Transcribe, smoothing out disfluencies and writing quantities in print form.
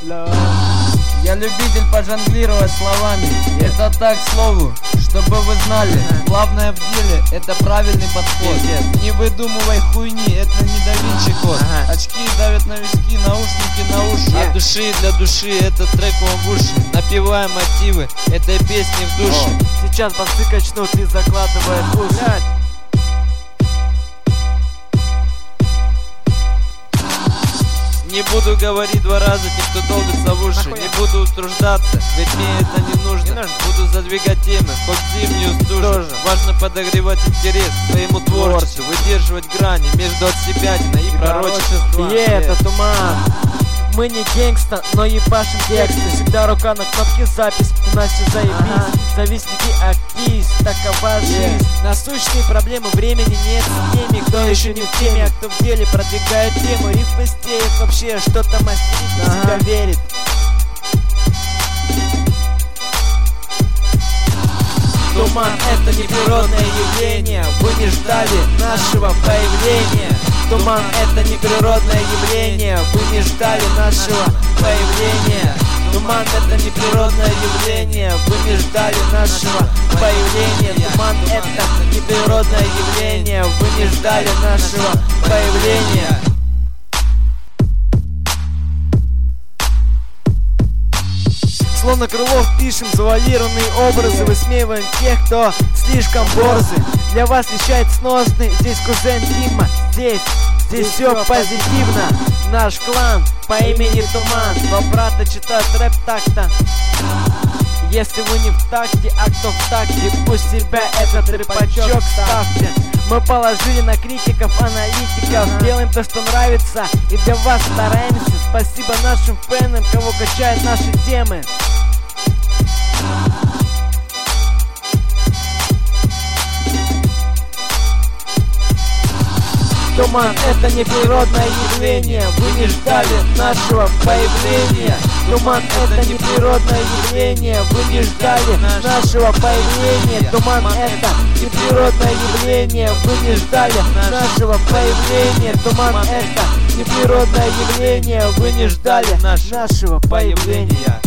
Я любитель пожонглировать словами. Это так, к слову, чтобы вы знали. Главное в деле — это правильный подход. Не выдумывай хуйни, это не Да Винчи код. Очки давят на виски, наушники на уши. От души для души, этот трек вам в уши. Напеваем мотивы этой песни в душе. Сейчас басы качнут и закладывает уши. Не буду говорить два раза тем, кто долбится в уши. Не буду утруждаться, ведь мне это не нужно. Буду задвигать темы, хоть зимнюю стужу. Важно подогревать интерес к своему творчеству, выдерживать грани между отсебятиной и пророчеством. Это Туман. Мы не гангста, но ебашим тексты. Всегда рука на кнопке запись, у нас все заебись. Завистники активист, такова жизнь. Насущные проблемы, времени нет с теми, кто еще не в теме, а кто в деле продвигает тему. Рифмы стеек, вообще что-то мастерит, в себя верит. Туман — это неприродное явление, вы не ждали нашего появления. Туман — это неприродное явление, вы не ждали нашего появления. Туман — это неприродное явление, вы не ждали нашего появления. Туман — это неприродное явление, вы не ждали нашего появления. Словно Крылов пишем завуалированные образы, высмеиваем тех, кто слишком борзый. Для вас вещает сносный, здесь кузен Дима, здесь все позитивно. Наш клан по имени Туман, два брата читают рэп так-то. Если вы не в такте, а кто в такте, пусть себя этот рэпачок ставьте. Мы положили на критиков, аналитиков, делаем то, что нравится, и для вас стараемся. Спасибо нашим фэнам, кого качают наши темы. Туман — это неприродное явление, вы не ждали нашего появления. Туман — это неприродное явление, вы не ждали нашего появления. Туман — это неприродное явление, вы не ждали нашего появления. Туман — это неприродное явление, вы не ждали нашего появления.